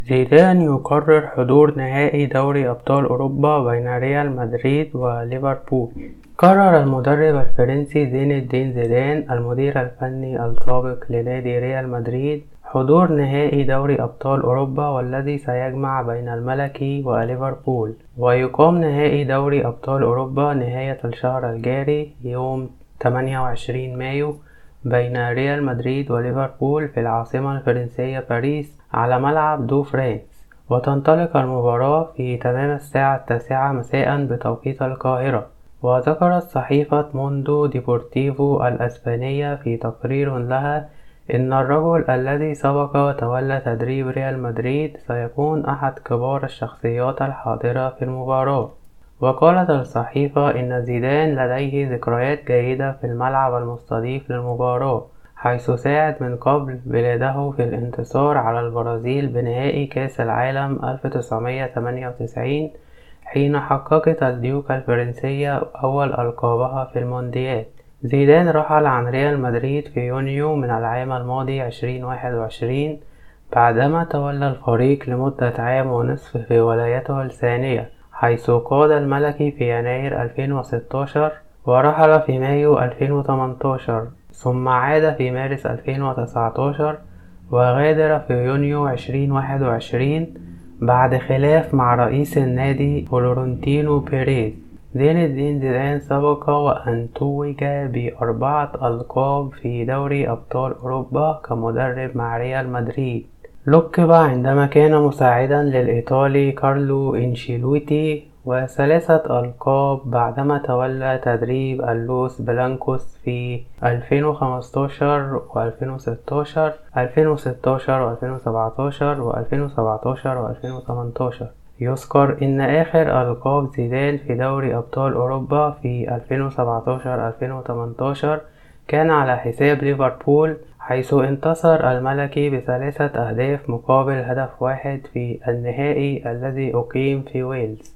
زيدان يقرر حضور نهائي دوري أبطال أوروبا بين ريال مدريد وليفربول. قرر المدرب الفرنسي زين الدين زيدان المدير الفني السابق لنادي ريال مدريد حضور نهائي دوري أبطال أوروبا، والذي سيجمع بين الملكي وليفربول، ويقام نهائي دوري أبطال أوروبا نهاية الشهر الجاري يوم 28 مايو بين ريال مدريد وليفربول في العاصمة الفرنسية باريس على ملعب دو فرانس. وتنطلق المباراة في تمام الساعة 9 مساء بتوقيت القاهرة. وذكرت صحيفة موندو ديبورتيفو الأسبانية في تقرير لها إن الرجل الذي سبق تولى تدريب ريال مدريد سيكون أحد كبار الشخصيات الحاضرة في المباراة. وقالت الصحيفة إن زيدان لديه ذكريات جيدة في الملعب المستضيف للمباراة، حيث ساعد من قبل بلاده في الانتصار على البرازيل بنهائي كأس العالم 1998 حين حققت الديوكا الفرنسية أول ألقابها في المونديال. زيدان رحل عن ريال مدريد في يونيو من العام الماضي 2021 بعدما تولى الفريق لمدة عام ونصف في ولايته الثانية، حيث قاد الملكي في يناير 2016 ورحل في مايو 2018 ثم عاد في مارس 2019 وغادر في يونيو 2021 بعد خلاف مع رئيس النادي فلورنتينو بيريز. زين الدين زيدان سبق وأن توج ب4 ألقاب في دوري أبطال أوروبا كمدرب مع ريال مدريد. لقب عندما كان مساعدا للإيطالي كارلو إنشيلوتي، و3 ألقاب بعدما تولى تدريب اللوس بلانكوس في 2015 و2016 و2017 و2018. يذكر إن آخر ألقاب زيدان في دوري أبطال أوروبا في 2017-2018 كان على حساب ليفربول، حيث انتصر الملكي ب3 أهداف مقابل هدف واحد في النهائي الذي أقيم في ويلز.